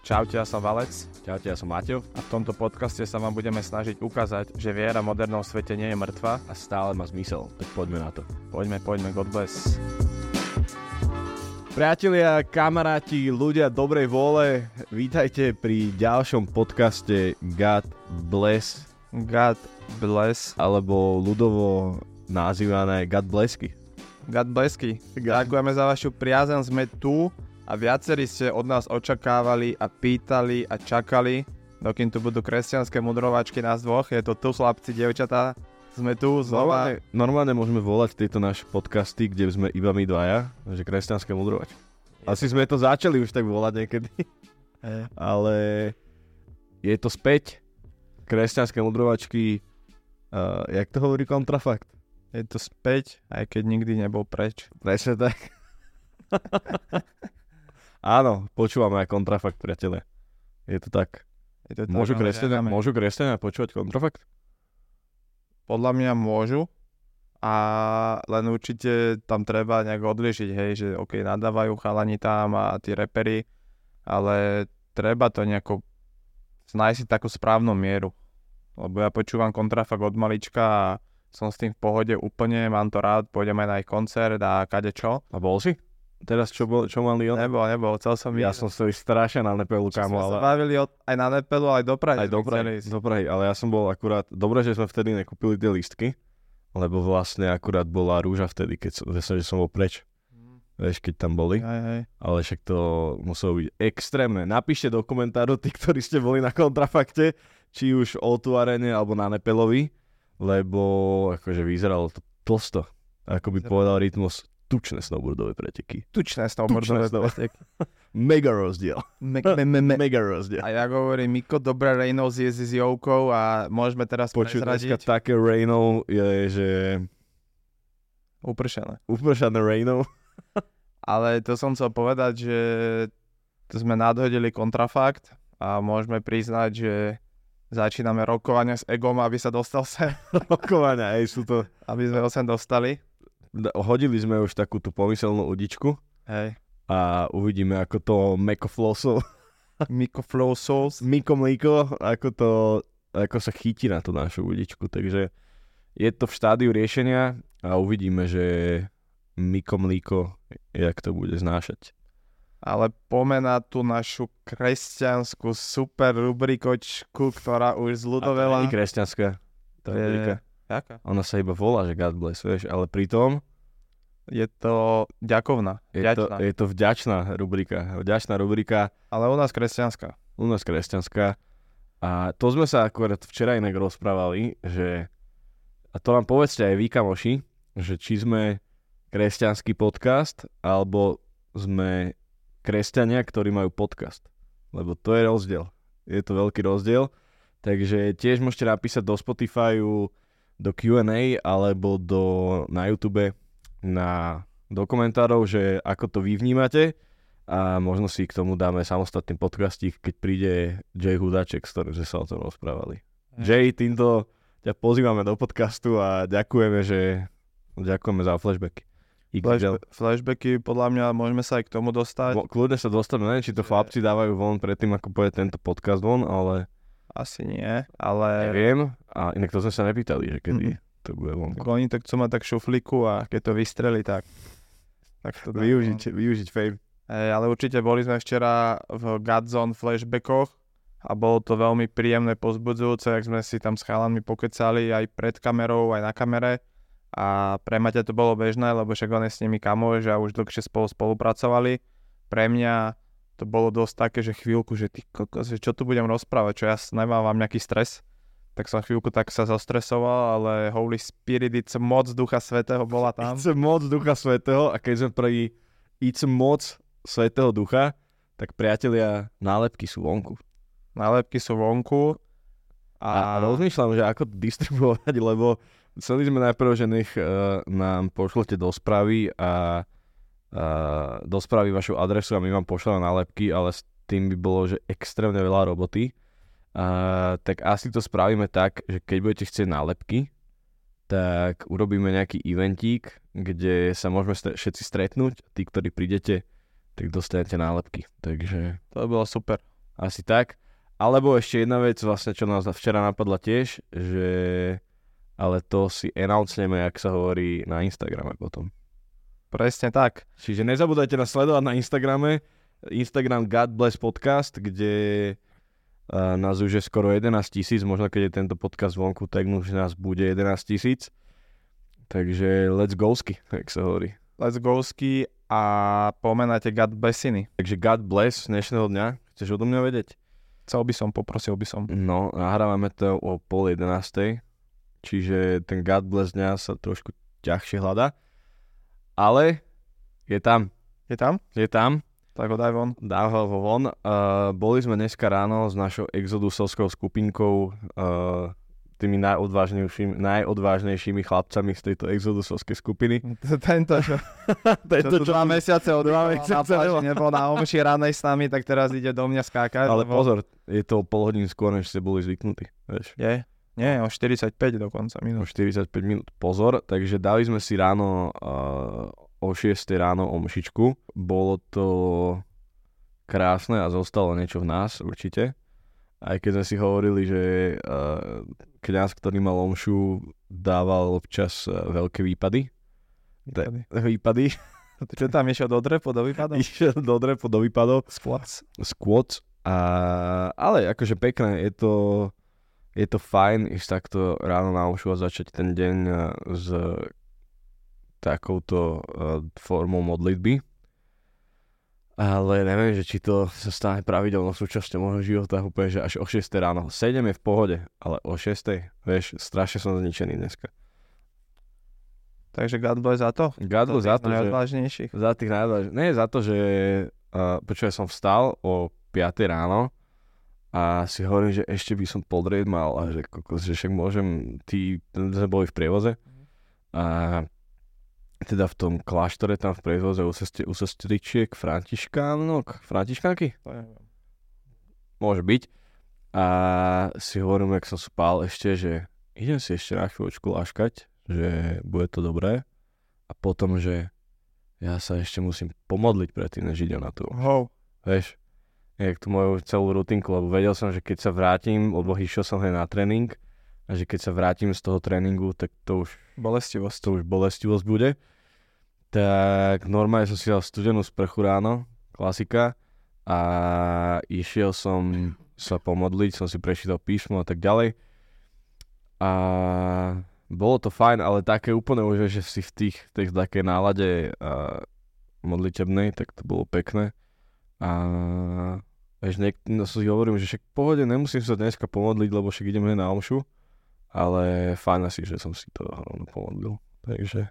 Čaute, ja som Valec. Čaute, ja som Maťo. A v tomto podcaste sa vám budeme snažiť ukázať, že viera v modernom svete nie je mŕtva. A stále má zmysel, tak poďme na to. Poďme, God bless. Priatelia, kamaráti, ľudia dobrej vôle, vítajte pri ďalšom podcaste God Bless. God bless. Alebo ľudovo nazývané God Blessky. God blessky. Ďakujeme za vašu priazeň, sme tu. A viacerí ste od nás očakávali a pýtali a čakali, dokým tu budú kresťanské mudrovačky nás dvoch. Je to tu, chlapci, dievčatá. Sme tu znova. Normálne môžeme volať tieto naše podcasty, kde sme iba my dvaja, že kresťanské mudrovačky. Asi sme to začali už tak volať niekedy. Ale je to späť. Kresťanské mudrovačky, jak to hovorí kontrafakt? Je to späť, aj keď nikdy nebol preč. Presne tak. Áno, počúvame aj kontrafakt, priatelia. Je to tak. Môžu kresťania počúvať kontrafakt? Podľa mňa môžu. A len určite tam treba nejak odlíšiť, hej, že ok, nadávajú chalani tam a tí reperi, ale treba to nejako nájsť si takú správnu mieru. Lebo ja počúvam kontrafakt od malička a som s tým v pohode úplne, mám to rád, pôjdem aj na ich koncert a kadečo. A bol si? Teraz čo mali on? Nebol, chcel som ja som sa strašne na Nepelu, kámo. Ale... bavili aj na Nepelu, aj do Prahy. Aj do Prahy, ale ja som bol akurát, dobre, že sme vtedy nekúpili tie lístky, lebo vlastne akurát bola rúža vtedy, keď som bol preč. Vieš, keď tam boli. Aj. Ale však to muselo byť extrémne. Napíšte do komentáru tí, ktorí ste boli na kontrafakte, či už O2 Arene alebo na Nepelovi, lebo akože vyzeralo to tlsto. Ako by povedal Rytmus, tučné snowboardové preteky. Tučné snowboardové preteky. Mega rozdiel. Mega rozdiel. A ja hovorím, Miko, dobré Reynolds je s Joukou a môžeme teraz prezradiť. Dneska také Reynolds je, že... Upršané Reynolds. Ale to som chcel povedať, že sme nadhodili kontrafakt a môžeme priznať, že začíname rokovania s Egom, aby sa dostal sem. Rokovania, sú to... Aby sme ho sem dostali. Hodili sme už takú tú pomyselnú udičku. Hej. A uvidíme, ako to Miko Mlíko, ako sa chytí na tú našu udičku. Takže je to v štádiu riešenia a uvidíme, že Miko Mlíko, jak to bude znášať. Ale pomená tú našu kresťanskú super rubrikočku, ktorá už zľudovela. A to je kresťanská. Tá rubrika. Jaká? Ona sa iba volá, že God bless, vieš, ale pritom je to ďakovná. Je to vďačná rubrika. Ale u nás kresťanská. A to sme sa akorát včera inak rozprávali, že, a to nám povedzte aj vy, kamoši, že či sme kresťanský podcast, alebo sme kresťania, ktorí majú podcast. Lebo to je rozdiel. Je to veľký rozdiel. Takže tiež môžete napísať do Spotifyu, do Q&A alebo na YouTube do komentárov, že ako to vy vnímate a možno si k tomu dáme samostatný podcastík, keď príde Jay Hudáček, s ktorým sme sa o tom rozprávali. Jay, týmto ťa pozývame do podcastu a ďakujeme za flashbacky. Flashbacky, podľa mňa môžeme sa aj k tomu dostať. Kľudne sa dostaneme, neviem, či to chlapci dávajú von predtým, ako pôjde tento podcast von, ale... Asi nie, ale... Neviem, a inak to sme sa nepýtali, že kedy to bude vonku. Oni tak chcú mať tak šuflíku a keď to vystrelí, tak to využiť fame. Ale určite boli sme včera v Godzone flashbackoch a bolo to veľmi príjemné, pozbudzujúce, jak sme si tam s chalanmi pokecali aj pred kamerou, aj na kamere. A pre Maťa to bolo bežné, lebo však on je s nimi kamoš a už dlhšie spolupracovali. Pre mňa to bolo dosť také, že chvíľku, že ty kokos, že čo tu budem rozprávať, čo ja nemám nejaký stres. Tak som chvíľku tak sa zastresoval, ale Holy Spirit, it's moc Ducha Svätého bola tam. It's moc Ducha Svätého a keď sme pri it's moc Svätého Ducha, tak priatelia, nálepky sú vonku. A rozmýšľam, že ako to distribuovať, lebo chceli sme najprv, že nech nám pošlete do správy a do správy vašu adresu a my vám pošleme nálepky, ale s tým by bolo, že extrémne veľa roboty. Tak asi to spravíme tak, že keď budete chcieť nálepky, tak urobíme nejaký eventík, kde sa môžeme všetci stretnúť. Tí, ktorí prídete, tak dostanete nálepky. Takže to by bolo super. Asi tak. Alebo ešte jedna vec, vlastne, čo nás včera napadla tiež, že ale to si announceme, jak sa hovorí na Instagrame potom. Presne tak. Čiže nezabúdajte nás sledovať na Instagrame, Instagram God Bless Podcast, kde nás už je skoro 11 000, možno keď je tento podcast vonku, tak už nás bude 11 000. Takže let's go-sky, jak sa hovorí. Let's go-sky a pomenáte God Blessiny. Takže God Bless dnešného dňa, chceš odo mňa vedieť? Poprosil by som. No, nahrávame to o 10:30, čiže ten God Bless dňa sa trošku ťažšie hľadá. Ale je tam. Je tam? Je tam. Tak ho daj von. Dám ho von. Boli sme dneska ráno s našou exodusovskou skupinkou, tými najodvážnejšími chlapcami z tejto exodusovskej skupiny. Tento, čo 2 mesiace od 2 mesiace nebol na omši ranej s nami, tak teraz ide do mňa skákať. Ale pozor, je to pol hodín skôr, než ste boli zvyknutí. Vieš. Je? Nie, o 45 dokonca minút. O 45 minút, pozor. Takže dali sme si ráno o 6 ráno omšičku. Bolo to krásne a zostalo niečo v nás určite. Aj keď sme si hovorili, že kňaz, ktorý mal omšu, dával občas veľké výpady. Výpady. Čo tam išiel do drepu, do výpadov? Išiel do drepu, do výpadov. Squats. Ale akože pekné, je to fajn ísť takto ráno na omšu a začať ten deň s takouto formou modlitby. Ale neviem, že či to sa stane pravidelnou súčasťou môjho života, úplne, že až o 6 ráno. 7 je v pohode, ale o 6, vieš, strašne som zničený dneska. Takže God bless za to? God bless za to, najodvážnejších. Za tých najodvážnejších. Nie za to, že počuj, som vstal o 5 ráno a si hovorím, že ešte by som podrieť mal a že však môžem, sme boli v prievoze a teda v tom kláštore tam v prievoze u sestričiek Františkánky? Môže byť. A si hovorím, jak som spal ešte, že idem si ešte na chvíľočku láškať, že bude to dobré a potom, že ja sa ešte musím pomodliť predtým, než idem na tú. Vieš, jak tú moju celú rutinku, lebo vedel som, že keď sa vrátim, lebo išiel som na tréning a že keď sa vrátim z toho tréningu, tak to už bolestivosť bude. Tak normálne som si dal studenú sprchu ráno, klasika, a išiel som sa pomodliť, som si prečítal písmo a tak ďalej. A bolo to fajn, ale také úplne už, že si v tej takej nálade modlitebnej, tak to bolo pekné. A vieš, si hovorím, že však v pohode nemusím sa dneska pomodliť, lebo však ideme na omšu, ale fajn asi, že som si to rovno pomodlil. Takže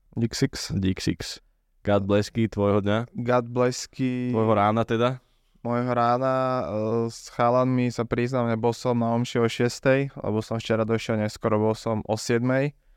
Dixix. God blessky tvojho dňa. God blessky. Tvojho rána teda. Môjho rána s chalanmi sa priznám, nebol som na omši o 6, lebo som včera došiel neskoro, bol som o 7.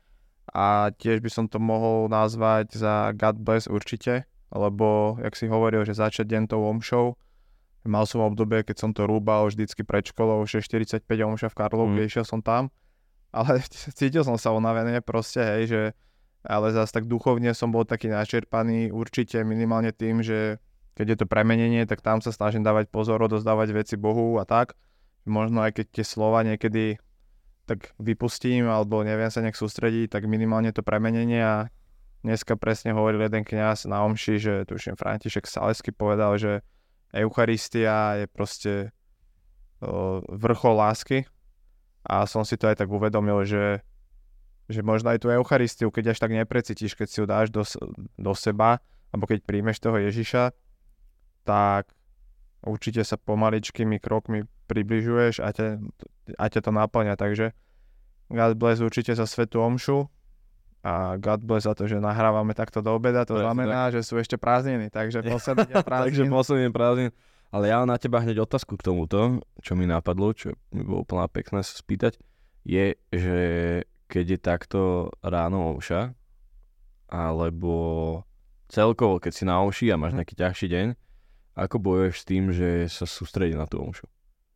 A tiež by som to mohol nazvať za God bless určite, lebo, jak si hovoril, že začať deň tou omšou, mal som obdobie, keď som to rúbal vždycky pred školou, 6:45 omša v Karlovke, išiel som tam, ale cítil som sa unavený proste, hej, že ale zase tak duchovne som bol taký načerpaný určite minimálne tým, že keď je to premenenie, tak tam sa snažím dávať pozor, odozdávať veci Bohu a tak. Možno aj keď tie slova niekedy tak vypustím alebo neviem sa nejak sústrediť, tak minimálne to premenenie. A dneska presne hovoril jeden kňaz na omši, že tuším František Salesky povedal, že Eucharistia je proste vrchol lásky a som si to aj tak uvedomil, že možno aj tú Eucharistiu, keď až tak neprecítiš, keď si ju dáš do seba, alebo keď príjmeš toho Ježiša, tak určite sa pomaličkými krokmi približuješ a ťa to naplňa. Takže God bless určite za svätú omšu a God bless za to, že nahrávame takto do obeda. To znamená, že sú ešte prázdniny, takže posledný prázdnin. Ale ja mám na teba hneď otázku k tomuto, čo mi napadlo, čo mi bolo úplne pekné sa spýtať, je, že keď je takto ráno omša, alebo celkovo, keď si na omši a máš nejaký ťažší deň, ako bojuješ s tým, že sa sústredí na tú omšu?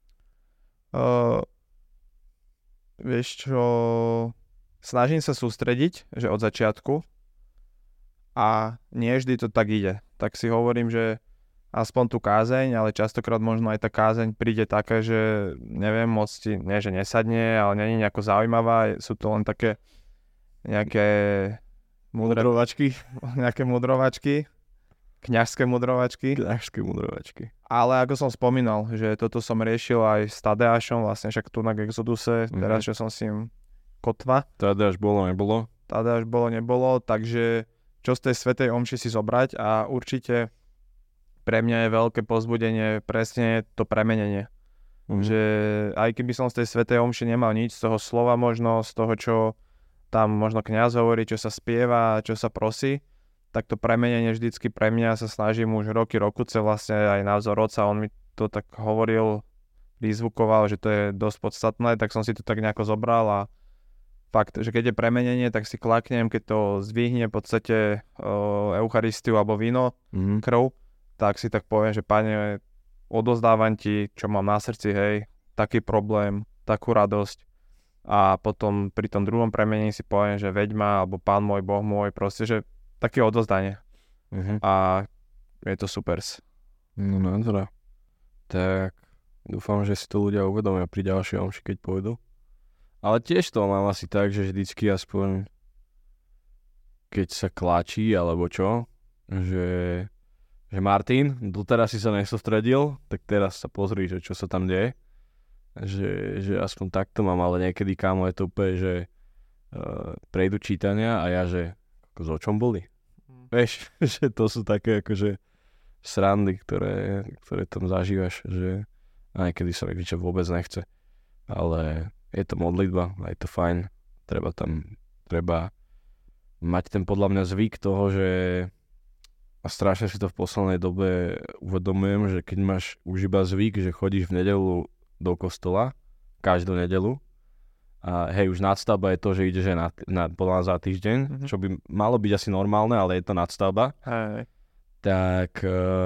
Vieš čo, snažím sa sústrediť, že od začiatku a nie vždy to tak ide. Tak si hovorím, že aspoň tú kázeň, ale častokrát možno aj tá kázeň príde taká, že neviem, moc ti, nie že nesadne, ale nie je nejako zaujímavá, sú to len také nejaké Mudrovačky. nejaké mudrovačky, kňažské mudrovačky. Kňažské mudrovačky. Ale ako som spomínal, že toto som riešil aj s Tadeášom, vlastne však tu na Exoduse, teraz, že som s ním kotva. Tadeáš bolo, nebolo. Tadeáš bolo, nebolo, takže čo z tej svätej omši si zobrať a určite pre mňa je veľké povzbudenie presne to premenenie. Že aj keby som z tej svätej omši nemal nič, z toho slova možno, z toho, čo tam možno kňaz hovorí, čo sa spieva, čo sa prosí, tak to premenenie vždycky pre mňa sa snažím už rokuce vlastne aj na vzor otca, on mi to tak hovoril, vyzvukoval, že to je dosť podstatné, tak som si to tak nejako zobral a fakt, že keď je premenenie, tak si klaknem, keď to zdvihne v podstate Eucharistiu alebo víno, krv, tak si tak poviem, že Pane, odozdávam ti, čo mám na srdci, hej, taký problém, takú radosť. A potom pri tom druhom premenení si poviem, že veď ma, alebo Pán môj, Boh môj, proste, že také odozdanie. A je to super. No nádhera. Tak dúfam, že si to ľudia uvedomia pri ďalšej omši, keď pôjdu. Ale tiež to mám asi tak, že vždycky aspoň keď sa kláčí, alebo čo, že Martin, doteraz si sa nesústredil, tak teraz sa pozri, že čo sa tam deje. Že aspoň takto mám, ale niekedy, kámo, je to úplne, že prejdu čítania a ja, že o čom boli? Vieš, že to sú také akože srandy, ktoré tam zažívaš, že a niekedy sa mi nič vôbec nechce. Ale je to modlitba a je to fajn. Treba mať ten podľa mňa zvyk toho, že a strašne si to v poslednej dobe uvedomujem, že keď máš už iba zvyk, že chodíš v nedeľu do kostola, každú nedeľu, a hej, už nadstavba je to, že ideš podľa nás za týždeň, čo by malo byť asi normálne, ale je to nadstavba. Hej. Tak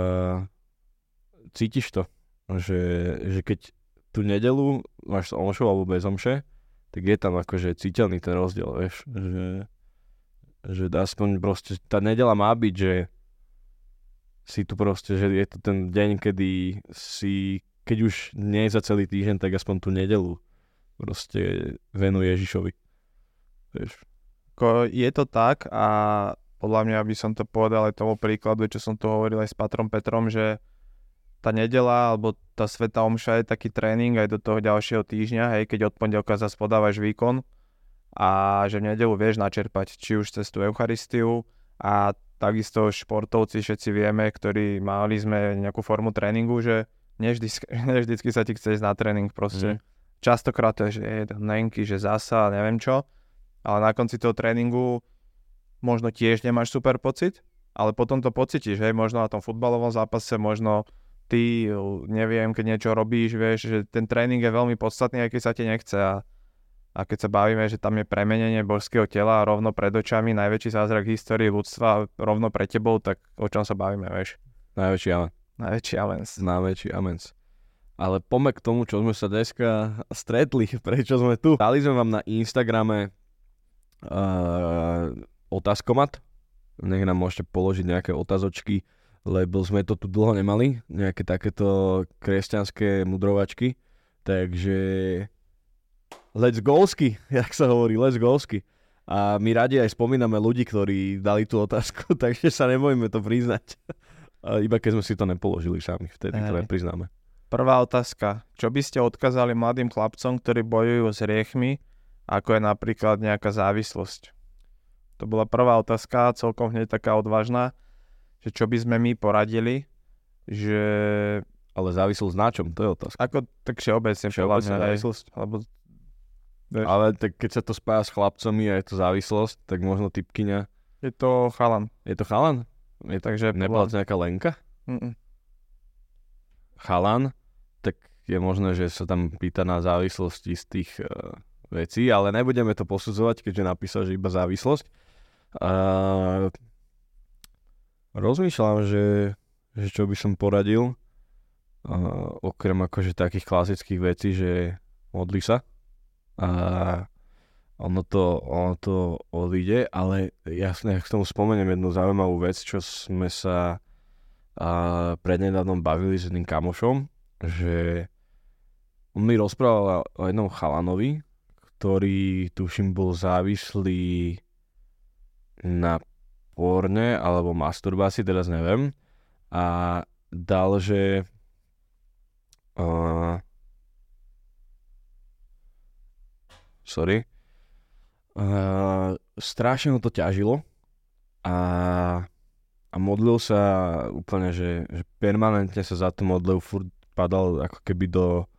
cítiš to, že keď tú nedeľu máš s omšou alebo bez omše, tak je tam akože citeľný ten rozdiel, vieš, že aspoň proste tá nedeľa má byť, že si tu proste, že je to ten deň, kedy si, keď už nie je za celý týždeň, tak aspoň tú nedeľu proste venuje Ježišovi. Vieš. Je to tak a podľa mňa by som to povedal aj tomu príkladu, čo som tu hovoril aj s Patrom Petrom, že tá nedeľa alebo tá svätá omša je taký tréning aj do toho ďalšieho týždňa, hej, keď od pondelka zase podávaš výkon a že v nedeľu vieš načerpať, či už cez tú Eucharistiu a takisto športovci všetci vieme, ktorí mali sme nejakú formu tréningu, že nevždycky sa ti chce ísť na tréning proste. Častokrát to je, že je nenky, že zasa, neviem čo, ale na konci toho tréningu možno tiež nemáš super pocit, ale potom to pocítiš, hej, možno na tom futbalovom zápase, možno ty, neviem, keď niečo robíš, vieš, že ten tréning je veľmi podstatný, aj keď sa ti nechce a keď sa bavíme, že tam je premenenie božského tela rovno pred očami, najväčší zázrak v histórii ľudstva rovno pred tebou, tak o čom sa bavíme, vieš? Najväčší amen. Najväčší amens. Ale poďme k tomu, čo sme sa dneska stretli, prečo sme tu. Dali sme vám na Instagrame otázkomat. Nech nám môžete položiť nejaké otázočky, lebo sme to tu dlho nemali, nejaké takéto kresťanské mudrovačky. Takže let's go'sky, jak sa hovorí, let's go'sky. A my radi aj spomíname ľudí, ktorí dali tú otázku, takže sa nebojíme to priznať. Iba keď sme si to nepoložili sami, vtedy to nepriznáme. Prvá otázka. Čo by ste odkázali mladým chlapcom, ktorí bojujú s hriechmi, ako je napríklad nejaká závislosť? To bola prvá otázka, celkom hneď taká odvážna, že čo by sme my poradili, že... Ale závislosť na čom? To je otázka. Ako tak všeobecne závislosť? Ale tak keď sa to spája s chlapcami a je to závislosť, tak možno typkyňa. Je to chalan. Je to chalan? Takže nebola to nejaká Lenka? Chalan, tak je možné, že sa tam pýta na závislosti z tých vecí, ale nebudeme to posudzovať, keďže napísal, že iba závislosť. Rozmýšľam, že čo by som poradil, okrem akože takých klasických vecí, že modli sa a ono to odíde, ale jasne, k tomu spomeniem jednu zaujímavú vec, čo sme sa prednedávnom bavili s jedným kamošom, že on mi rozprával o jednom chalanovi, ktorý tuším bol závislý na porne alebo masturbácii, teraz neviem. A dal, že strašne ho to ťažilo a modlil sa úplne, že permanentne sa za to modlil, furt padal ako keby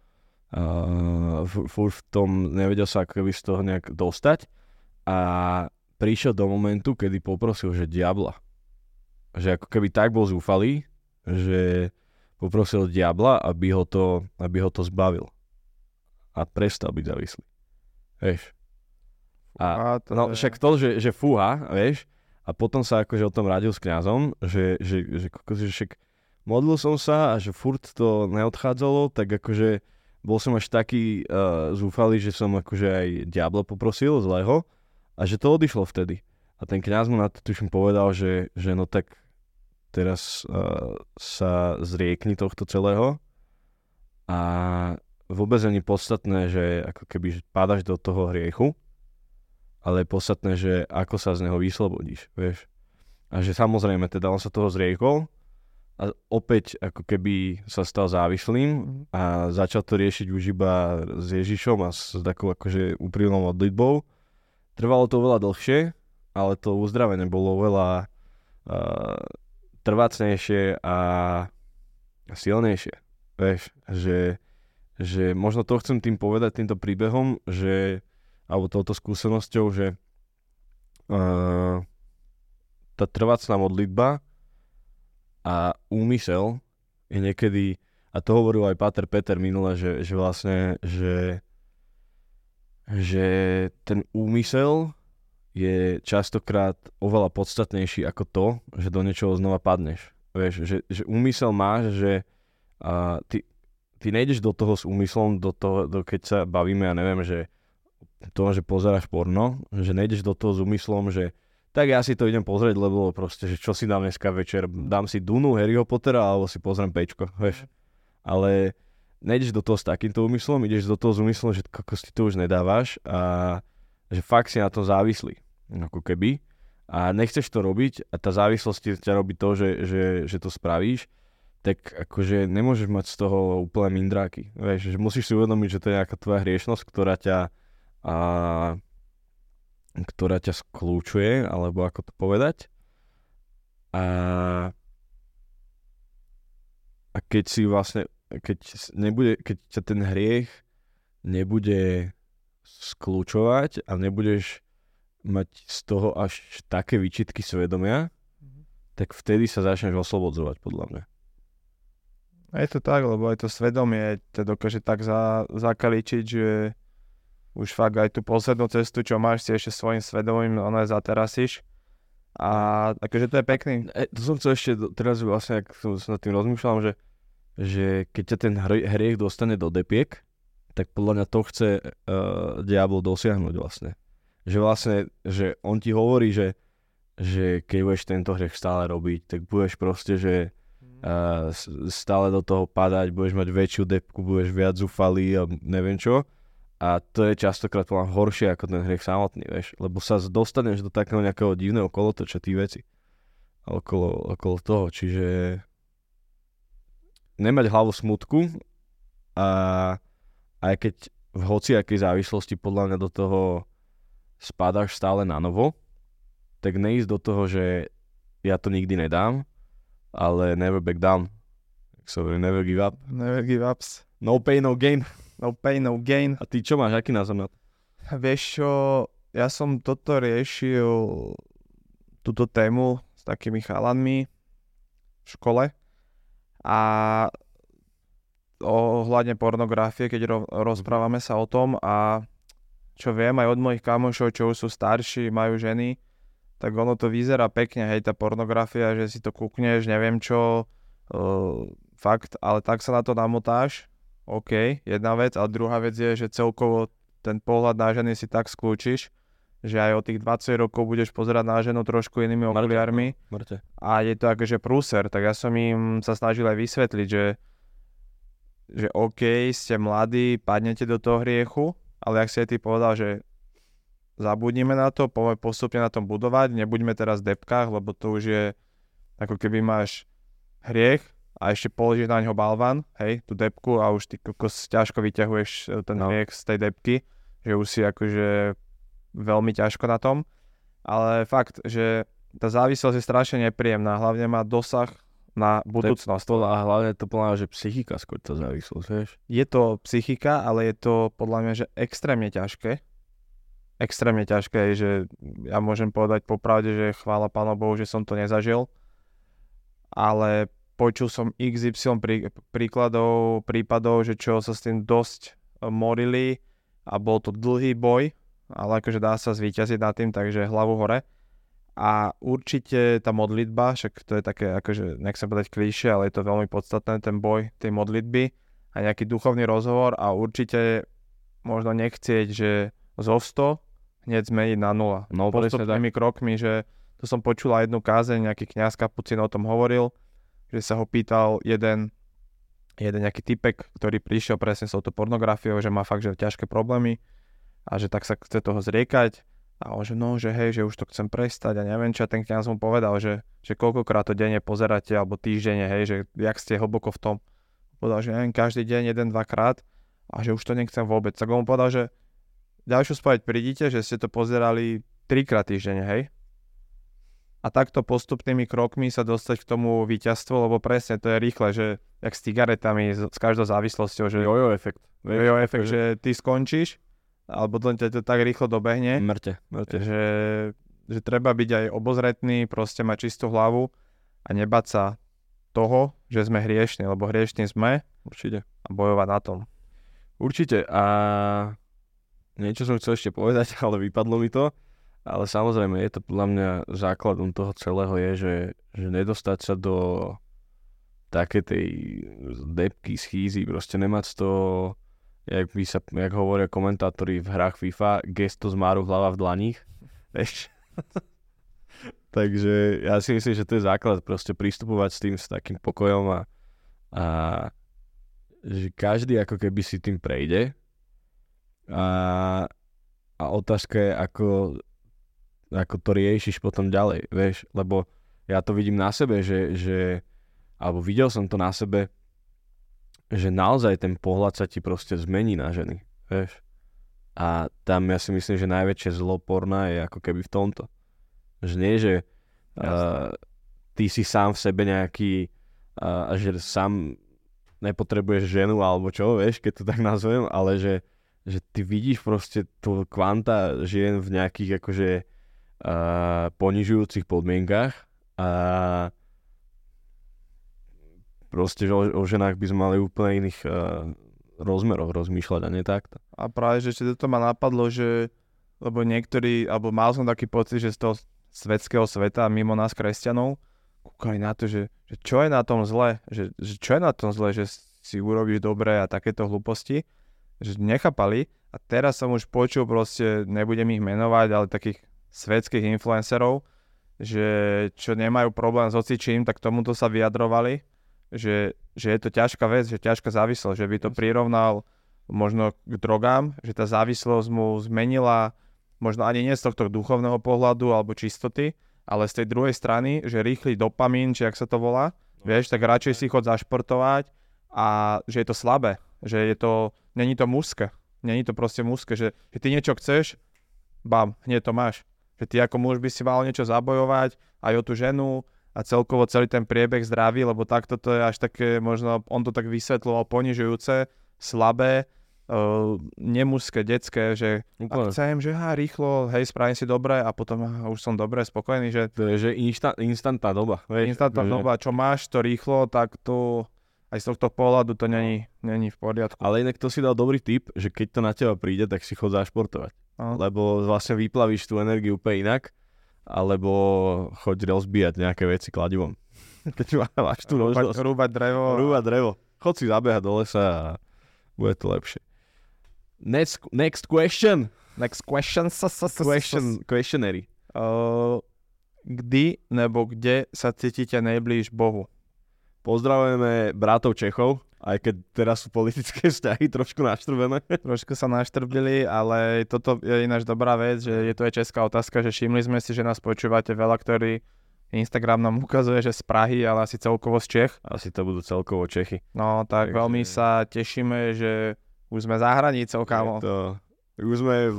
furt v tom, nevedel sa ako keby z toho nejak dostať a prišiel do momentu, kedy poprosil, že diabla. Že ako keby tak bol zúfalý, že poprosil diabla, aby ho to zbavil. A prestal byť závislý. Vieš. No však to, že fúha, vieš, a potom sa akože o tom radil s kňazom, že však modlil som sa a že furt to neodchádzalo, tak akože bol som až taký zúfalý, že som akože aj diabla poprosil zlého a že to odišlo vtedy. A ten kňaz mu na to tuším povedal, že no tak teraz sa zriekni tohto celého a vôbec nie je podstatné, že ako keby že pádaš do toho hriechu, ale je podstatné, že ako sa z neho vyslobodíš, vieš. A že samozrejme, teda on sa toho zriekol a opäť ako keby sa stal závislým a začal to riešiť už iba s Ježišom a s takou akože úprimnou modlitbou. Trvalo to veľa dlhšie, ale to uzdravenie bolo veľa trvácnejšie a silnejšie. Vieš, že možno to chcem tým povedať, týmto príbehom, že alebo touto skúsenosťou, že tá trvácna modlitba a úmysel je niekedy, a to hovoril aj Páter Peter minule, že vlastne, že ten úmysel je častokrát oveľa podstatnejší ako to, že do niečoho znova padneš. Vieš, že úmysel máš, že ty nejdeš do toho s úmyslom, keď sa bavíme, ja neviem, že to, že pozeráš porno, že nejdeš do toho s úmyslom, že tak ja si to idem pozrieť, lebo proste, že čo si dám dneska večer, dám si Dunu, Harryho Pottera, alebo si pozriem Pečko, vieš. Ale nejdeš do toho s takýmto úmyslom, ideš do toho s úmyslom, že si to už nedávaš a že fakt si na to závislý, ako keby. A nechceš to robiť a tá závislosť ťa robí to, že to spravíš, tak akože nemôžeš mať z toho úplne mindráky. Vieš, že musíš si uvedomiť, že to je nejaká tvoja hriešnosť, ktorá ťa skľúčuje, alebo ako to povedať. A keď si vlastne, keď ťa ten hriech nebude skľúčovať a nebudeš mať z toho až také výčitky svedomia, tak vtedy sa začneš oslobodzovať, podľa mňa. A je to tak, lebo aj to svedomie ťa dokáže tak zakaličiť, že už fakt aj tú poslednú cestu, čo máš, si ešte svojím svedomím zaterasíš. A akože to je pekný. To som chcel ešte teraz vlastne, ak som nad tým rozmýšľal, že keď ťa ten hriech dostane do depiek, tak podľa mňa to chce diabol dosiahnuť vlastne. Že vlastne, že on ti hovorí, že keď budeš tento hriech stále robiť, tak budeš proste, že stále do toho padať, budeš mať väčšiu depku, budeš viac zúfalý a neviem čo. A to je častokrát podľa horšie ako ten hriech samotný, vieš. Lebo sa dostaneš do takého nejakého divného kolotoča tých vecí. Okolo toho, čiže nemať hlavu smutku a aj keď v hociakej závislosti podľa mňa do toho spadáš stále na novo, tak neísť do toho, že ja to nikdy nedám, ale never back down. Sorry, never give up. Never give ups. No pain, no gain. No pain, no gain. A ty čo máš, aký názor na to? Vieš čo, ja som toto riešil, túto tému s takými chalanmi v škole a ohľadne pornografie, keď rozprávame sa o tom a čo viem aj od mojich kamošov, čo už sú starší, majú ženy, tak ono to vyzerá pekne, hej, tá pornografia, že si to kúkneš, neviem čo, fakt, ale tak sa na to namotáš, OK, jedna vec, a druhá vec je, že celkovo ten pohľad na ženy si tak skľúčiš, že aj o tých 20 rokov budeš pozerať na ženu trošku inými okuliarmi a je to akože prúser, tak ja som im sa snažil aj vysvetliť, že OK, ste mladí, padnete do toho hriechu, ale ak si aj ty povedal, že zabudnime na to, poďme postupne na tom budovať, nebuďme teraz v depkách, lebo to už je ako keby máš hriech a ešte položíš na ňo balvan, hej, tú depku a už ty kokos ťažko vyťahuješ ten hriech z tej depky, že už si akože veľmi ťažko na tom, ale fakt, že tá závislosť je strašne nepríjemná, hlavne má dosah na budúcnosť. A hlavne to podľa že psychika skôr tá závislosť, vieš? Je to psychika, ale je to podľa mňa, že extrémne ťažké. Extrémne ťažké, že ja môžem povedať popravde, že chvála Pánu Bohu, že som to nezažil, ale počul som XY prípadov, že čo sa s tým dosť morili a bol to dlhý boj, ale akože dá sa zvíťaziť nad tým, takže hlavu hore. A určite tá modlitba, však to je také, akože nechcem povedať klíše, ale je to veľmi podstatné, ten boj tej modlitby a nejaký duchovný rozhovor a určite možno nechcieť, že zo 100 hneď zmeniť na 0. No, postupnými krokmi, že to som počul aj jednu kázeň, nejaký kňaz Kapucín o tom hovoril, že sa ho pýtal jeden nejaký typek, ktorý prišiel presne s touto pornografiou, že má fakt, že ťažké problémy a že tak sa chce toho zriekať a on, že no, že hej, že už to chcem prestať a neviem čo, ten kňaz mu povedal, že koľkokrát to denne pozeráte alebo týždenne, hej, že jak ste hlboko v tom. Povedal, že neviem, každý deň 1-2 krát a že už to nechcem vôbec. Tak on povedal, že ďalšiu spoveď prídite, že ste to pozerali 3 krát týždenne, hej. A takto postupnými krokmi sa dostať k tomu víťazstvu, lebo presne to je rýchle, že jak s cigaretami, s každou závislosťou, že jojo efekt, že ty skončíš alebo to tak rýchlo dobehne, mŕte. Že treba byť aj obozretný, proste mať čistú hlavu a nebať sa toho, že sme hriešni, lebo hriešni sme. Určite. A bojovať na tom. Určite. A niečo som chcel ešte povedať, ale vypadlo mi to. Ale samozrejme, je to podľa mňa základom toho celého je, že nedostať sa do také tej depky, schýzy, proste nemať z toho, jak hovoria komentátori v hrách FIFA, gesto zmáru hlava v dlaních. Takže ja si myslím, že to je základ, proste pristupovať s tým s takým pokojom a že každý ako keby si tým prejde a otázka je, ako to riešiš potom ďalej, vieš, lebo ja to vidím na sebe, alebo videl som to na sebe, že naozaj ten pohľad sa ti proste zmení na ženy, vieš. A tam ja si myslím, že najväčšie zlo porna je ako keby v tomto. Že nie, že ty si sám v sebe nejaký, že sám nepotrebuješ ženu alebo čo, vieš, keď to tak nazvem, ale že ty vidíš proste tú kvanta žien v nejakých akože ponižujúcich podmienkach a proste, že o ženách by sme mali úplne iných rozmeroch rozmýšľať a nie takto. A práve, že ešte to ma napadlo, že lebo niektorí, alebo mal som taký pocit, že z toho svetského sveta mimo nás kresťanov kúkali na to, že čo je na tom zle, že čo je na tom zle, že si urobíš dobre a takéto hlúposti, že nechápali a teraz som už počul proste, nebudem ich menovať, ale takých svetských influencerov, že čo nemajú problém s hocičím, tak tomuto sa vyjadrovali, že je to ťažká vec, že ťažká závislosť, že by to prirovnal možno k drogám, že tá závislosť mu zmenila možno ani nie z tohto duchovného pohľadu alebo čistoty, ale z tej druhej strany, že rýchly dopamín, či ak sa to volá, vieš, tak radšej si chod zašportovať a že je to slabé, že je to, není to mužské, není to proste mužské, že ty niečo chceš, bam, hneď to máš. Že ty ako muž by si mal niečo zabojovať aj o tú ženu a celkovo celý ten priebeh zdravý, lebo takto to je až také, možno on to tak vysvetľoval ponižujúce, slabé, nemužské, detské, že ak chcem, že rýchlo, hej, spravím si dobre a potom už som dobre, spokojný, že to je, že instantná doba. Instantná doba, čo máš to rýchlo, tak to aj z tohto pohľadu to není v poriadku. Ale inak to si dal dobrý tip, že keď to na teba príde, tak si chod zašportovať. Lebo vlastne vyplavíš tú energiu úplne inak, alebo choď rozbíjať nejaké veci kladivom. Keď máš tú možnosť. Rúbať drevo. Chod si zabehať do lesa a bude to lepšie. Next question. Next question. Questionary. Kdy nebo kde sa cítite najblíž Bohu? Pozdravujeme bratov Čechov, aj keď teraz sú politické vzťahy trošku naštrbené. Trošku sa naštrbili, ale toto je ináč dobrá vec, že je to aj česká otázka, že všimli sme si, že nás počúvate veľa, ktorí Instagram nám ukazuje, že z Prahy, ale asi celkovo z Čech. Asi to budú celkovo Čechy. No tak Takže... veľmi sa tešíme, že už sme za hranicou, kámo. Už sme,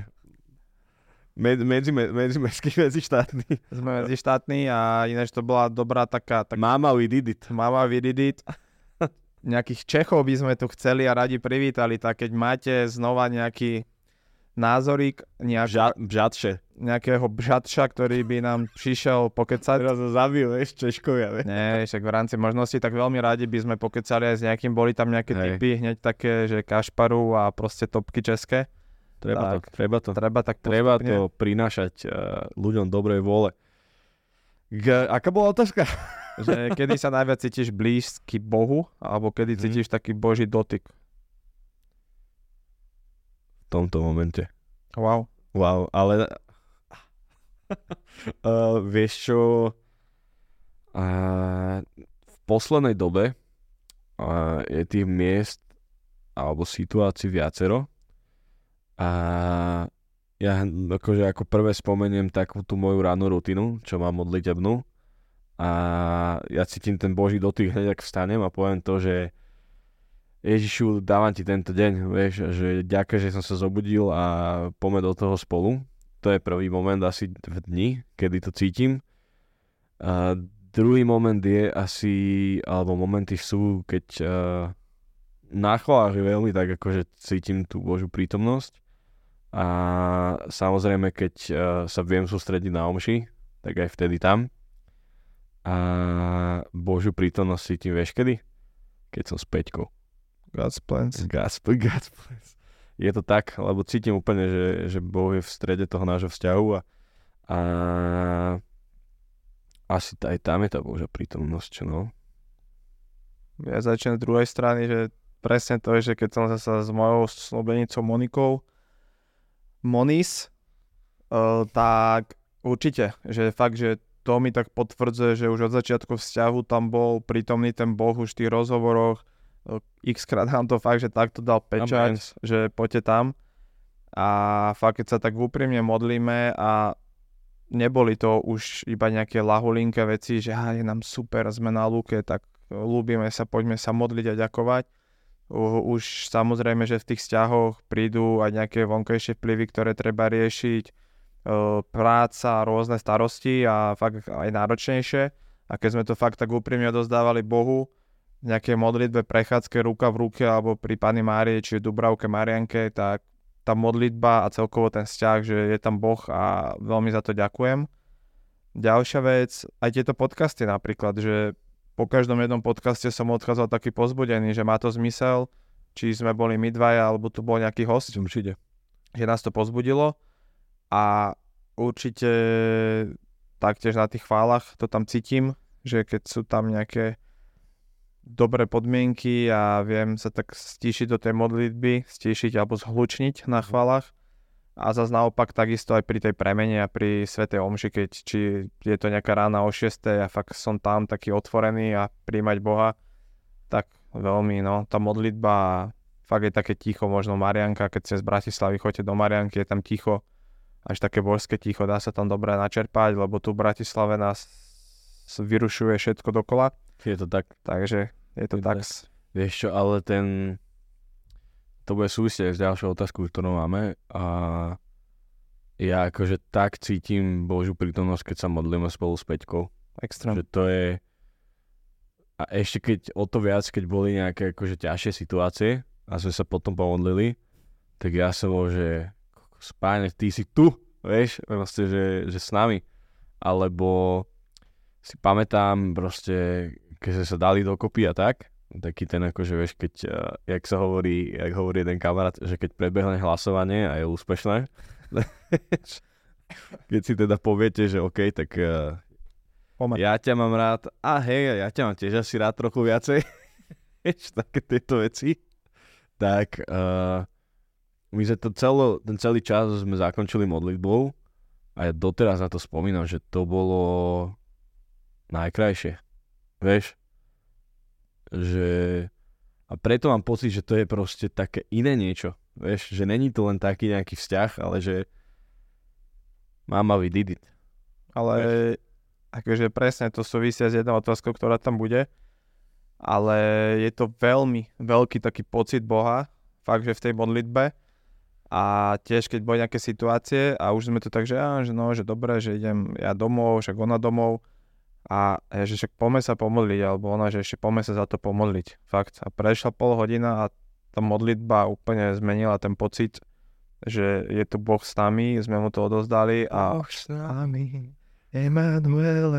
medzištátni. Sme medzištátni a ináč to bola dobrá taká... Mama, we did it. Nejakých Čechov by sme tu chceli a radi privítali, tak keď máte znova nejaký názorík, nejakého bžatša, ktorý by nám prišiel pokecať. Teraz ho zabijú, Češkovia, Nie, však v rámci možností, tak veľmi radi by sme pokecali aj s nejakým, boli tam nejaké tipy, hneď také, že Kašparu a proste topky české. Treba to prinášať ľuďom dobrej vôle. Aká bola otázka? Že kedy sa najviac cítiš blízky Bohu, alebo kedy cítiš taký Boží dotyk? V tomto momente. Wow, ale vieš čo, v poslednej dobe je tých miest alebo situácií viacero a ja akože ako prvé spomeniem takú tú moju rannú rutinu, čo mám modlitebnú a ja cítim ten Boží dotyk hneď ak vstanem a poviem to, že Ježišu, dávam ti tento deň, vieš, že ďakujem, že som sa zobudil a poďme do toho spolu. To je prvý moment asi v dni, kedy to cítim. A druhý moment je asi, alebo momenty sú, keď na chválach je veľmi tak, akože cítim tú Božiu prítomnosť. A samozrejme, keď sa viem sústrediť na omši, tak aj vtedy tam. A Božiu prítomnosť cítim, vieš kedy? Keď som s Peťkou. God's plans. Je to tak, lebo cítim úplne, že Boh je v strede toho nášho vzťahu a asi aj tam je tá Božia prítomnosť, no. Ja začnem z druhej strany, že presne to je, že keď som sa s mojou snúbenicou Monis, tak určite, že fakt, že to mi tak potvrdzuje, že už od začiatku vzťahu tam bol prítomný ten Boh už v tých rozhovoroch, x-krát nám to fakt, že takto dal pečať, že poďte tam a fakt, keď sa tak úprimne modlíme a neboli to už iba nejaké lahulinké veci, že je nám super, sme na lúke, tak ľúbime sa, poďme sa modliť a ďakovať. Už samozrejme, že v tých vzťahoch prídu aj nejaké vonkajšie vplyvy, ktoré treba riešiť, práca, rôzne starosti a fakt aj náročnejšie. A keď sme to fakt tak úprimne odozdávali Bohu, nejaké modlitbe, prechádzke ruka v ruke alebo pri Panny Márii či Dubravke Marianke, tak tá modlitba a celkovo ten vzťah, že je tam Boh a veľmi za to ďakujem. Ďalšia vec, aj tieto podcasty napríklad, že po každom jednom podcaste som odchádzal taký pozbudený, že má to zmysel, či sme boli my dvaja, alebo tu bol nejaký host. Určite. Že nás to pozbudilo a určite taktiež na tých chválach to tam cítim, že keď sú tam nejaké dobré podmienky a viem sa tak stíšiť do tej modlitby, stíšiť alebo zhlučniť na chválach. A zase naopak takisto aj pri tej premene a pri svätej omši, keď či je to nejaká rána o 6 a fakt som tam taký otvorený a príjmať Boha, tak veľmi, tá modlitba, fakt je také ticho, možno Marianka, keď ste z Bratislavy chodíte do Marianky, je tam ticho, až také božské ticho, dá sa tam dobre načerpať, lebo tu v Bratislave nás vyrušuje všetko dokola. Je to tak. Takže je to tak. Vieš čo, ale to bude súvisieť s ďalšou otázkou, ktorú máme a ja akože tak cítim Božiu prítomnosť, keď sa modlíme spolu s Peťkou. Extrém. Že to je a ešte keď o to viac, keď boli nejaké akože ťažšie situácie a sme sa potom pomodlili, tak ja som bol, že Páne, ty si tu, vieš, proste, že s nami. Alebo si pamätám proste, keď sme sa dali dokopy a taký ten akože, vieš, keď, jak hovorí jeden kamarát, že keď prebehne hlasovanie a je úspešné, keď si teda poviete, že OK, tak ja ťa mám rád a hej, ja ťa mám tiež asi rád trochu viacej, vieš, také tieto veci, tak my sme ten celý čas sme zakončili modlitbou a ja doteraz na to spomínam, že to bolo najkrajšie. Vieš? Že... A preto mám pocit, že to je proste také iné niečo. Vieš? Že není to len taký nejaký vzťah, ale že mama, we did it. Ale akože presne to súvisia s jednou otázkou, ktorá tam bude. Ale je to veľmi veľký taký pocit Boha, fakt, že v tej modlitbe. A tiež, keď boli nejaké situácie a už sme to tak, že dobre, že idem ja domov, však ona domov a že však poďme sa pomodliť, alebo ona, že ešte poďme sa za to pomodliť. Fakt. A prešla pol hodina a tá modlitba úplne zmenila ten pocit, že je tu Boh s nami, sme mu to odozdali a Boh s nami, Emanuel.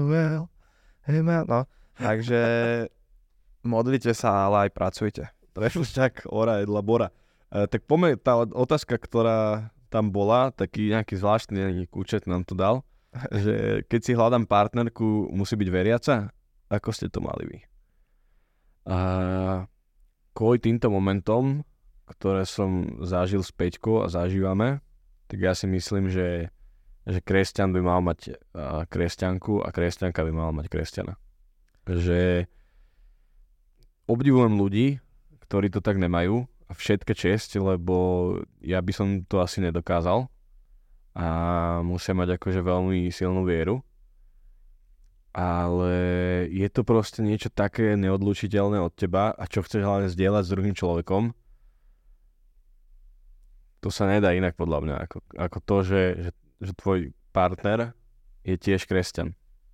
No, takže modlite sa, ale aj pracujte. Prešľak, ora, edla, bora. Tak poďme, tá otázka, ktorá tam bola, taký nejaký zvláštny kúčet nám to dal, že keď si hľadám partnerku, musí byť veriaca? Ako ste to mali vy? A kvôli týmto momentom, ktoré som zažil s Peťkou a zažívame, tak ja si myslím, že kresťan by mal mať kresťanku a kresťanka by mala mať kresťana. Že obdivujem ľudí, ktorí to tak nemajú, a všetka česť, lebo ja by som to asi nedokázal a musia mať akože veľmi silnú vieru. Ale je to proste niečo také neodlučiteľné od teba a čo chceš hlavne zdieľať s druhým človekom, to sa nedá inak podľa mňa, ako to, že tvoj partner je tiež kresťan.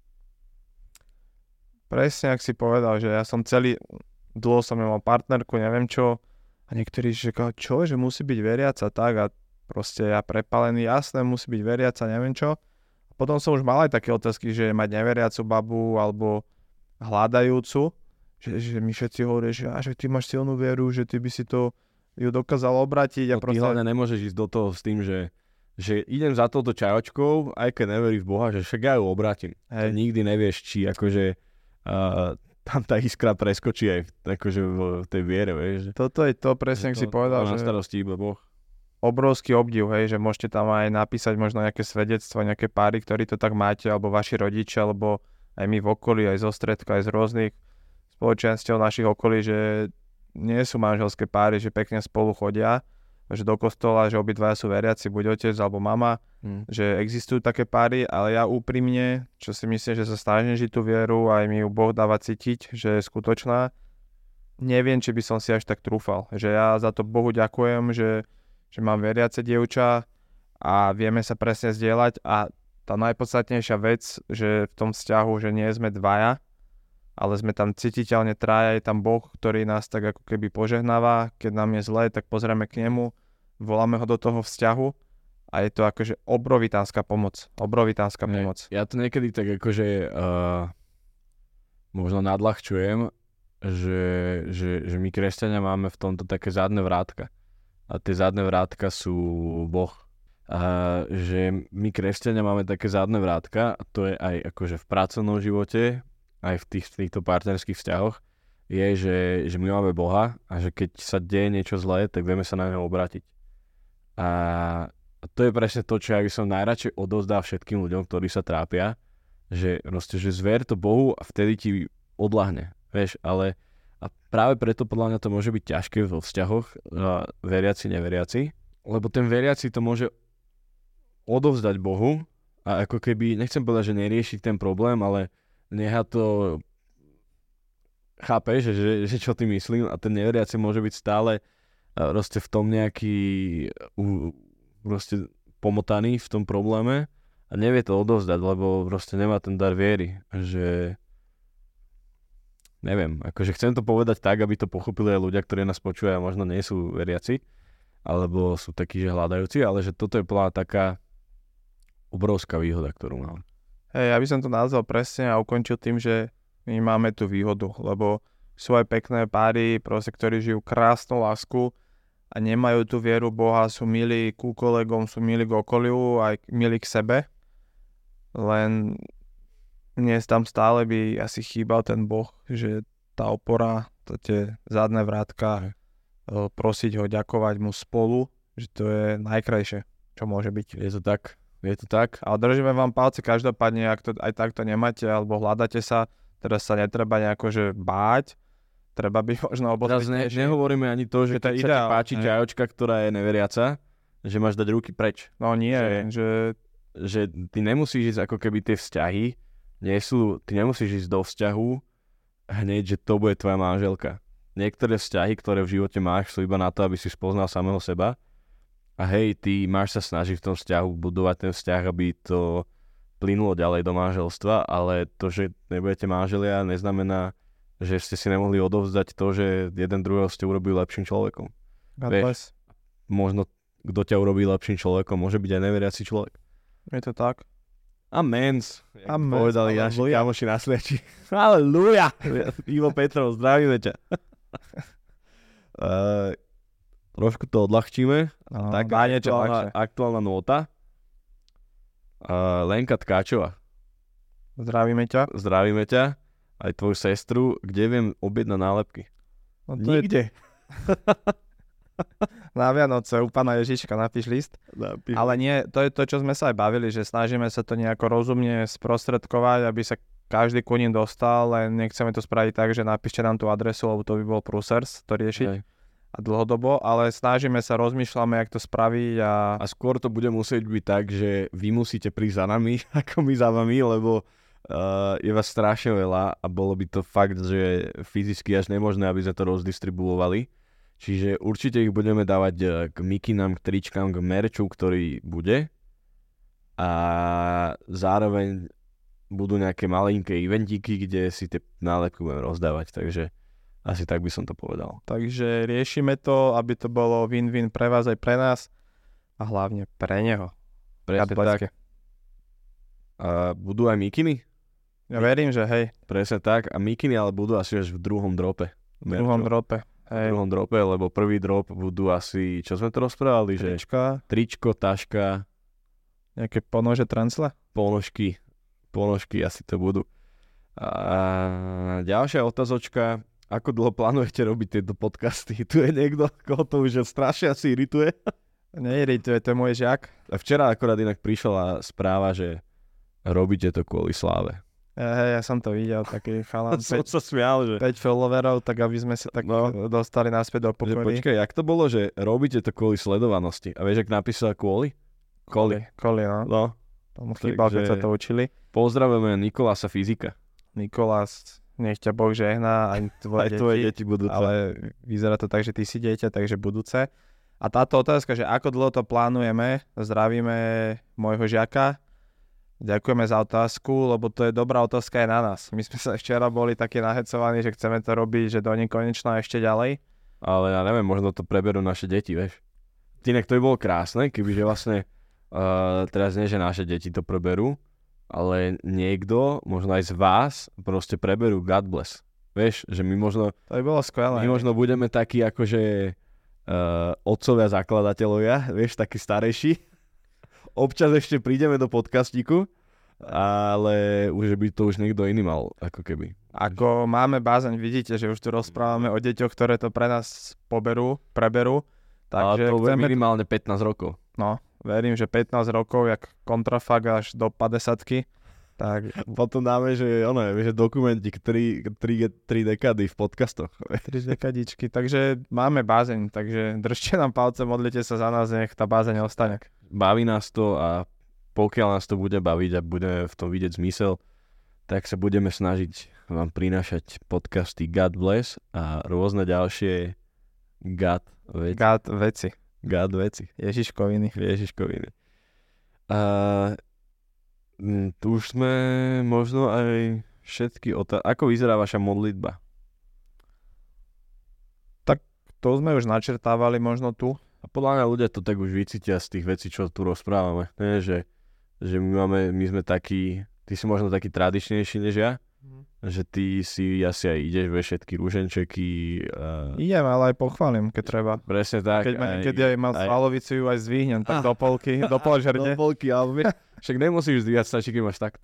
Presne, ak si povedal, že ja som dlho som mal partnerku, neviem čo, a niektorí říkajú, čo, že musí byť veriaca, tak a proste ja prepálený, jasné, musí byť veriaca, neviem čo. Potom som už mal aj také otázky, že mať neveriacu babu alebo hľadajúcu, že mi všetci hovoria, že ty máš silnú vieru, že ty by si to ju dokázal obratiť. A ty hlavne nemôžeš ísť do toho s tým, že idem za touto čajočkou, aj keď neveríš v Boha, že však ja ju obrátim. Nikdy nevieš, či akože tam tá iskra preskočí aj akože v tej viere, vieš. Toto je to presne, ak si povedal, že na starosti iba Boh. Obrovský obdiv, hej, že môžete tam aj napísať možno nejaké svedectvo, nejaké páry, ktorí to tak máte, alebo vaši rodičia, alebo aj my v okolí, aj zo stredka, aj z rôznych spoločenstiev našich okolí, že nie sú manželské páry, že pekne spolu chodia, že do kostola, že obidvaja sú veriaci, buď otec alebo mama, že existujú také páry, ale ja úprimne, čo si myslím, že sa snažím žiť tú vieru, aj mi ju Boh dáva cítiť, že je skutočná, neviem, či by som si až tak trúfal. Že ja za to Bohu ďakujem, že mám veriace dievča a vieme sa presne zdieľať a tá najpodstatnejšia vec, že v tom vzťahu, že nie sme dvaja, ale sme tam cítiteľne traja, je tam Boh, ktorý nás tak ako keby požehnáva, keď nám je zle, tak pozrieme k nemu, voláme ho do toho vzťahu a je to akože obrovitánska pomoc. Ja to niekedy tak akože možno nadľahčujem, že my kresťania máme v tomto také zadné vrátka. A tie zadné vrátka sú Boh. A že my kresťania máme také zadné vrátka, a to je aj akože v pracovnom živote, aj v týchto partnerských vzťahoch, je, že my máme Boha a že keď sa deje niečo zlé, tak vieme sa na neho obrátiť. A to je presne to, čo ja by som najradšej odovzdal všetkým ľuďom, ktorí sa trápia, že zver to Bohu a vtedy ti odľahne, vieš, ale a práve preto podľa mňa to môže byť ťažké vo vzťahoch veriaci, neveriaci, lebo ten veriaci to môže odovzdať Bohu a ako keby, nechcem povedať, že neriešiť ten problém, ale nechá to, chápeš, že čo ty myslím, a ten neveriaci môže byť stále v tom nejaký pomotaný v tom probléme a nevie to odovzdať, lebo nemá ten dar viery, že neviem, akože chcem to povedať tak, aby to pochopili aj ľudia, ktorí nás počúvajú a možno nie sú veriaci, alebo sú takí, že hľadajúci, ale že toto je plná taká obrovská výhoda, ktorú mám. Hej, ja by som to nazval presne a ukončil tým, že my máme tú výhodu, lebo sú aj pekné páry, proste, ktorí žijú krásnu lásku a nemajú tú vieru Boha, sú milí ku kolegom, sú milí k okoliu, aj milí k sebe, len dnes tam stále by asi chýbal ten Boh, že tá opora, to tie zadné vrátka, prosiť ho, ďakovať mu spolu, že to je najkrajšie, čo môže byť. Je to tak. A držíme vám palce, každopádne, ak to aj takto nemáte, alebo hľadáte sa, teraz sa netreba nejako že báť, treba byť možno Teraz nehovoríme ani to, že keď sa ti páči ťajočka, ktorá je neveriaca, že máš dať ruky preč. No nie, že ty nemusíš ísť ako keby tie vzťahy, ty nemusíš ísť do vzťahu hneď, že to bude tvoja manželka. Niektoré vzťahy, ktoré v živote máš, sú iba na to, aby si spoznal samého seba. A hej, ty máš sa snažiť v tom vzťahu budovať ten vzťah, aby to plynulo ďalej do manželstva, ale to, že nebudete manželia, neznamená, že ste si nemohli odovzdať to, že jeden druhého ste urobili lepším človekom. Vieš, možno kto ťa urobí lepším človekom, môže byť aj neveriaci človek. Je to tak? Amens. Povedali naši kamoši na Sliači. Aleluja. Ivo Petrov, zdravíme ťa. Trošku to odľahčíme. Taká aktuálna nota. Lenka Tkáčová. Zdravíme ťa. Aj tvoju sestru. Kde viem objednať nálepky? No nikde. Na Vianoce u Pána Ježiška napíš list. Ale nie, to je to, čo sme sa aj bavili, že snažíme sa to nejako rozumne sprostredkovať, aby sa každý ku ním dostal, len nechceme to spraviť tak, že napíšte nám tú adresu, lebo to by bol prúsers to riešiť. Aj. A dlhodobo, ale snažíme sa, rozmýšľame, jak to spraviť a skôr to bude musieť byť tak, že vy musíte prísť za nami, ako my za vami, lebo je vás strašne veľa a bolo by to fakt, že fyzicky až nemožné, aby sme to rozdistribuovali. Čiže určite ich budeme dávať k mikinám, k tričkám, k merču, ktorý bude. A zároveň budú nejaké malinké eventíky, kde si tie nálepky budeme rozdávať, takže asi tak by som to povedal. Takže riešime to, aby to bolo win-win pre vás aj pre nás a hlavne pre neho. Presne tak. A budú aj mikiny? Ja verím, že hej. Presne tak. A mikiny ale budú asi až v druhom drope. V druhom drope. Hej. V druhom drope, lebo prvý drop budú asi, čo sme to rozprávali? Tričko, taška. Nejaké ponože transle? Ponožky asi to budú. A ďalšia otázočka. Ako dlho plánujete robiť tieto podcasty? Tu je niekto, koho to už strašne asi irituje? Neirituje, to je môj žiak. A včera akorát inak prišla správa, že robíte to kvôli sláve. Ja som to videl, taký chalan. Som sa smial, že 5 followerov, tak aby sme si tak dostali naspäť do pokory. Počkaj, jak to bolo, že robíte to kvôli sledovanosti? A vieš, ak napísala kvôli? Koli, no. Tomu chýbal, keď sa to učili. Pozdravujeme Nikolása fyzika. Nikolás, nech ťa Boh žehná, aj tvoje deti budúce. Ale vyzerá to tak, že ty si dieťa, takže budúce. A táto otázka, že ako dlho to plánujeme, zdravíme môjho žiaka. Ďakujeme za otázku, lebo to je dobrá otázka aj na nás. My sme sa včera boli takí nahecovaní, že chceme to robiť, že do nekonečna ešte ďalej. Ale ja neviem, možno to preberú naše deti, vieš. Inak to by bolo krásne, kebyže vlastne teraz nie, že naše deti to preberú, ale niekto, možno aj z vás, proste preberú God bless. Vieš, že my možno... To by bolo skvelé. My možno budeme takí akože otcovia zakladatelovia, vieš, takí starejší. Občas ešte prídeme do podcastíku, ale už by to už niekto iný mal, ako keby. Ako máme bázeň, vidíte, že už tu rozprávame o deťoch, ktoré to pre nás preberú. Takže ale to bude minimálne 15 rokov. No, verím, že 15 rokov, jak kontrafakt až do 50-ky. Tak potom dáme, že dokumentík 3 dekády v podcastoch. 3 dekadičky, takže máme bázeň, takže držte nám palce, modlite sa za nás, nech tá bázeň ostane. Baví nás to a pokiaľ nás to bude baviť a budeme v tom vidieť zmysel, tak sa budeme snažiť vám prinášať podcasty God Bless a rôzne ďalšie God veci. Ježiškoviny. Tu už sme možno aj všetky Ako vyzerá vaša modlitba? Tak to sme už načrtávali možno tu. A podľa mňa ľudia to tak už vycítia z tých vecí, čo tu rozprávame. Nie, že my sme takí, ty si možno taký tradičnejší než ja, že ty si asi aj ideš ve všetky rúženčeky. Idem, ale aj pochválim, keď treba. Presne tak. Keď aj mám svalovicu, ju aj zdvihnem, tak do polky, do polžerne. Do polky, ale však nemusíš zdvíhať, stačí, keď máš tak.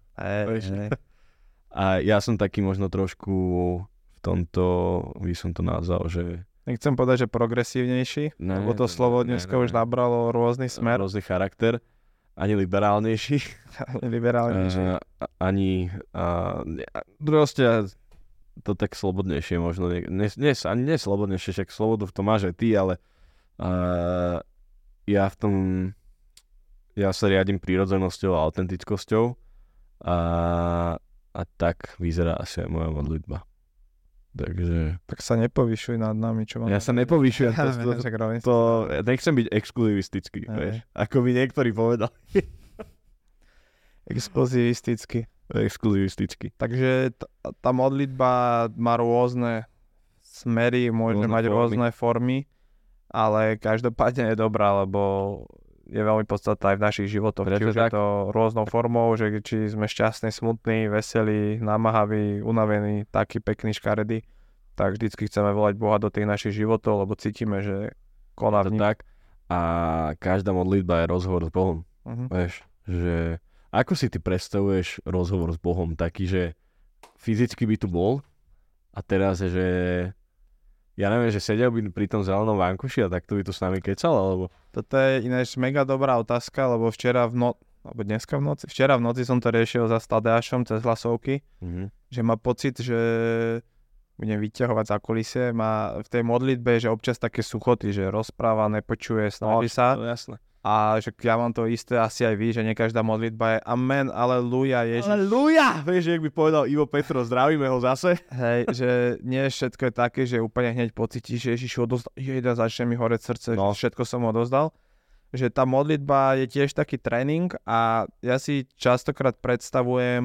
A ja som taký možno trošku v tomto, by som to nazval, že Nechcem povedať, že progresívnejší, lebo to slovo dneska už nabralo rôzny smer. Rôzny charakter. Ani liberálnejší. Liberálnejší. Proste to tak slobodnejšie možno. Ani nie slobodnejšie, však slobodu v tom máš aj ty, ale ja sa riadím prírodzenosťou a autentickosťou a tak vyzerá asi aj moja modlitba. Takže... Tak sa nepovyšuj nad nami, čo mám. Ja sa nepovyšujem, nechcem byť exkluzivistický, vieš, ako mi niektorí povedali. Exkluzivisticky. Takže tá modlitba má rôzne smery, môže mať rôzne formy, ale každopádne je dobrá, lebo je veľmi podstatná aj v našich životoch. Či už je to rôznou formou, že či sme šťastní, smutní, veselí, namáhaví, unavení, taký pekný, škaredý, tak vždycky chceme volať Boha do tých našich životov, lebo cítime, že koná v nich. Tak. A každá modlitba je rozhovor s Bohom. Vieš, že ako si ty predstavuješ rozhovor s Bohom? Taký, že fyzicky by tu bol a teraz je, že ja neviem, že sedel by pri tom zelenom vankuši a takto by tu s nami kecal, alebo... Toto je ináč mega dobrá otázka, lebo včera v noci som to riešil za Tadeášom cez hlasovky, že má pocit, že budem vyťahovať za kulisie, má v tej modlitbe, že občas také suchoty, že rozpráva, nepočuje, snaží sa. To jasné. A že ja mám to isté asi aj vy, že nie každá modlitba je amen, aleluja, Ježiš. Aleluja! Vieš, jak by povedal Ivo Petro, zdravíme ho zase. Hej, že nie všetko je také, že úplne hneď pocítiš, že Ježiš odozdal, začne mi horeť srdce, všetko som odozdal. Že tá modlitba je tiež taký tréning a ja si častokrát predstavujem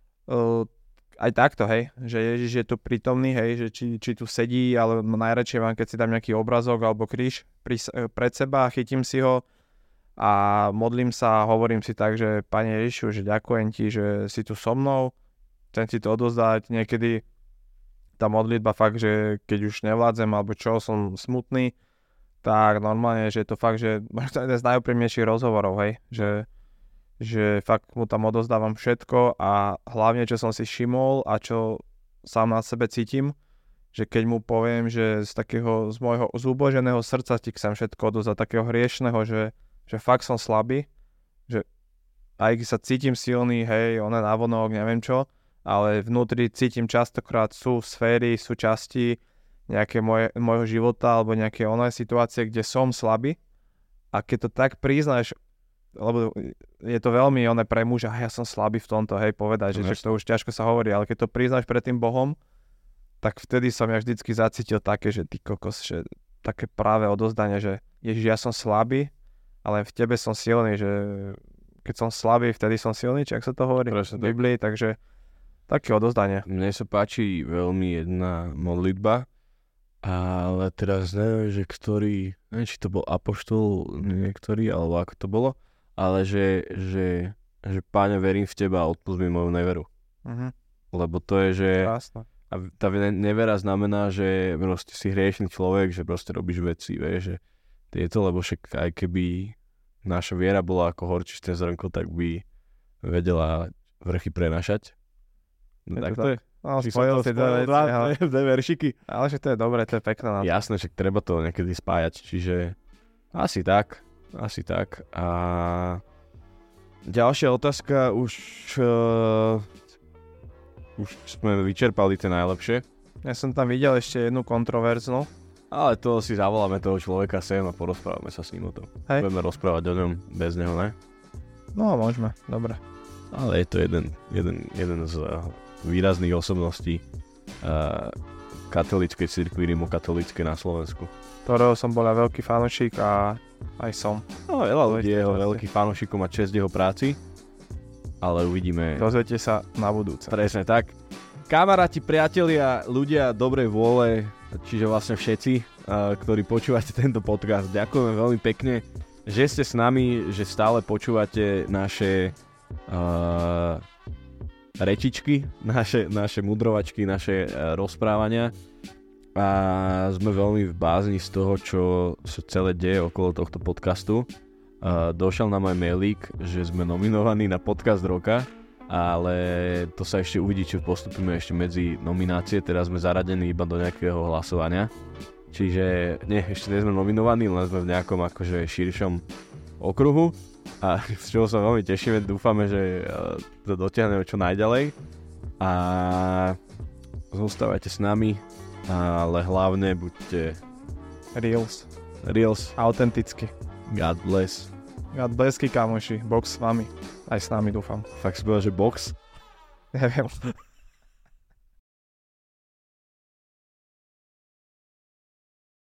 aj takto, hej, že Ježiš je tu prítomný, hej, že či tu sedí, ale najradšej vám, keď si dám nejaký obrazok alebo kríž pred seba, chytím si ho a modlím sa a hovorím si tak, že Pane Ježišu, že ďakujem ti, že si tu so mnou, chcem ti to odozdať. Niekedy tá modlitba fakt, že keď už nevládzem alebo čo, som smutný, tak normálne, že je to fakt, že možno jeden z najúprimnejších rozhovorov, hej, že fakt mu tam odozdávam všetko a hlavne, čo som si všimol a čo sám na sebe cítim, že keď mu poviem, že z môjho zúboženého srdca ti chcem všetko odozdať, takého hriešného, že fakt som slabý, že aj keď sa cítim silný, hej, ona navonok, neviem čo, ale vnútri cítim častokrát sú sféry, sú časti nejaké môjho života alebo nejaké situácie, kde som slabý a keď to tak priznáš, lebo je to veľmi pre muža, ja som slabý v tomto, hej, povedať, že to už ťažko sa hovorí, ale keď to priznáš pred tým Bohom, tak vtedy som ja vždycky zacítil také, že ty kokos, že také práve odozdanie, že Ježiš, ja som slabý, ale v tebe som silný, že keď som slabý, vtedy som silný, či ak sa to hovorí v Biblii, takže také odozdanie. Mne sa páči veľmi jedna modlitba, ale teraz neviem, že neviem, či to bol apoštol niektorý, alebo ako to bolo, ale že Páne, verím v teba a odpusť mi moju neveru. Lebo to je, že krásne. A tá nevera znamená, že proste si hriešný človek, že proste robíš veci, vieš, že tieto, lebo však aj keby naša viera bola ako horčisté zrnko, tak by vedela vrchy prenašať. No, tak to je. No, spojil si dve veršiky. Ale že to je dobré, to je pekné. Jasné, však treba to niekedy spájať, čiže asi tak. A ďalšia otázka, už sme vyčerpali tie najlepšie. Ja som tam videl ešte jednu kontroverznú. Ale to si zavoláme toho človeka sem a porozprávame sa s ním o tom. Hej. Budeme rozprávať o ňom bez neho, ne? No, môžeme, dobre. Ale je to jeden z výrazných osobností katolíckej cirkvi, rimokatolíckej na Slovensku. Ktorého som bol veľký fanúšik a aj som. No, veľa ľudí je veľký fanúšikom a česť jeho práci, ale uvidíme. Dozviete sa na budúce. Presne tak. Kamaráti, priatelia, ľudia dobrej vôle, čiže vlastne všetci, ktorí počúvate tento podcast, ďakujeme veľmi pekne, že ste s nami, že stále počúvate naše rečičky, naše mudrovačky, naše rozprávania a sme veľmi v bázni z toho, čo sa celé deje okolo tohto podcastu. Došiel nám aj mailík, že sme nominovaní na podcast roka, ale to sa ešte uvidí, či postupíme ešte medzi nominácie, teraz sme zaradení iba do nejakého hlasovania, Čiže nie, ešte nie sme nominovaní, len sme v nejakom akože širšom okruhu a z čoho sa veľmi tešíme, dúfame, že to dotiahneme čo najďalej a zostávajte s nami, ale hlavne buďte Reels. Autenticky. God bless. God blessky, kamoši. Box s vami. Aj s nami, dúfam. Fakt si povedal, že box? Neviem.